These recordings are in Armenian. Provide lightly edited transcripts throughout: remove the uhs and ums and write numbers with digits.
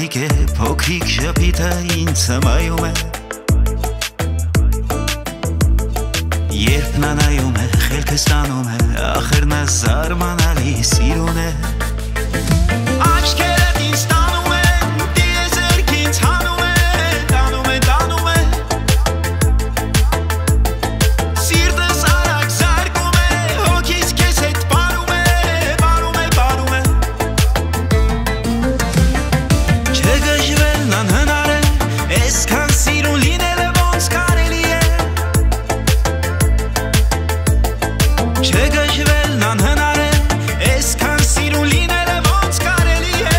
Փոքրիկ է, փոքրիկ շփիթը ինձ հմայում է Երբ նա նայում է, խելքը ստանում է Ախր նա զարմանալի սիրուն է Աչքերդ ինձ տանում են, տիեզերք ինձ հանում են Տանում են, տանում են Սիրտս արագ զարկում է, հոգիս քեզ հետ պարում է Պարում է, պարում է Չգժվելն անհնար է, այսքան սիրուն լինելը ոնց կարելի է Չգժվելն անհնար է, այսքան սիրուն լինելը ոնց կարելի է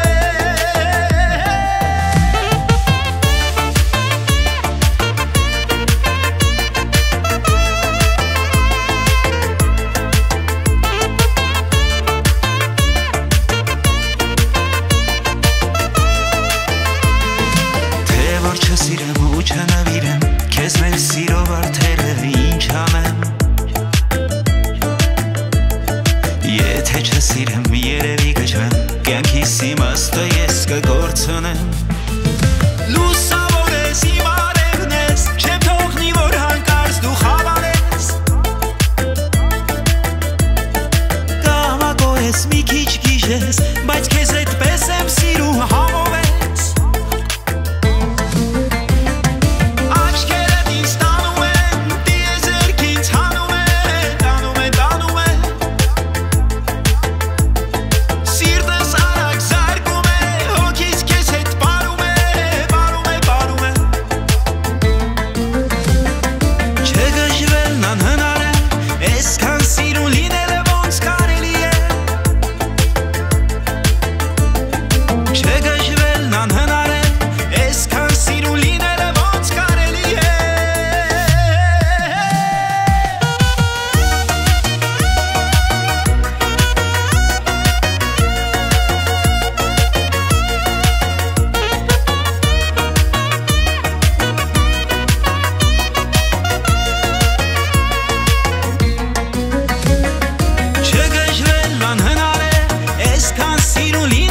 Թե որ չսիրեմ ու չնվիրեմ, քեզ մեր սիրով արդերը ինչ անեմ Եթե չսիրեմ, երևի կջվեմ, կյանքիս իմաստը ես կկորցնեմ Լուսավոր ես, իմ արևն ես, չեմ թողնի, որ հանկարծ դու խավարես Կամակոր ես, մի քիչ գիժես, բայց քեզ այդպես եմ սիրում համով ես Աչքերդ ինձ տանում են, տիեզերք ինձ հանում են Տանում են, տանում են Սիրտս արագ զարկում է, հոգիս քեզ հետ պարում է Պարում է, պարում է Չգժվելն անհնար է, այսքան սիրուն լինելը ոնց կարելի է Չգժվելն անհնար է, այսքան սիրուն լինելը ոնց կարելի է Չգժվելն անհնար է, այսքան սիրուն լինելը